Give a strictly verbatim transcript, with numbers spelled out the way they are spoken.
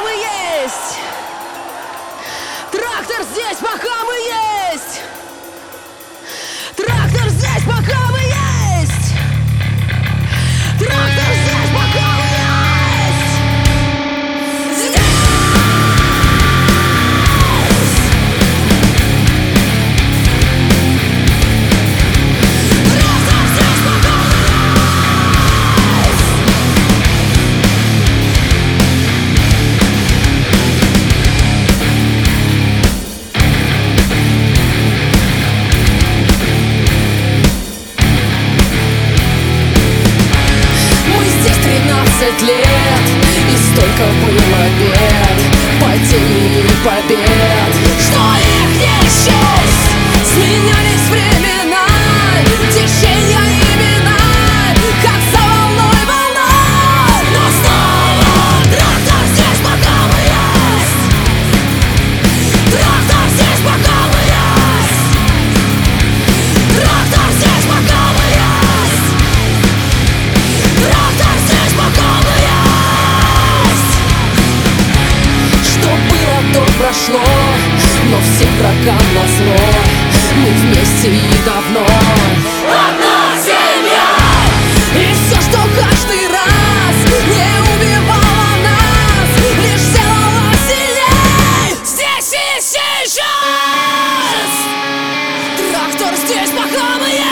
мы есть. Трактор здесь, пока мы есть. Трактор здесь, пока мы есть. Трактор здесь, пока мы есть. Здесь. Трактор здесь, пока мы есть. Мы здесь тринадцать лет, и столько было бед, потерь и побед, что их не счесть. Сменялись времена, течения имена, как за волной волна. Но снова трактор здесь, пока мы есть. Трактор здесь, пока мы есть. Трактор здесь, пока мы есть. Трактор здесь, пока мы есть. Что было, то прошло, но всем врагам назло. Мы вместе и давно одна семья. И все, что каждый раз не убивало нас, лишь сделало сильней здесь и сейчас. Трактор здесь, пока мы есть.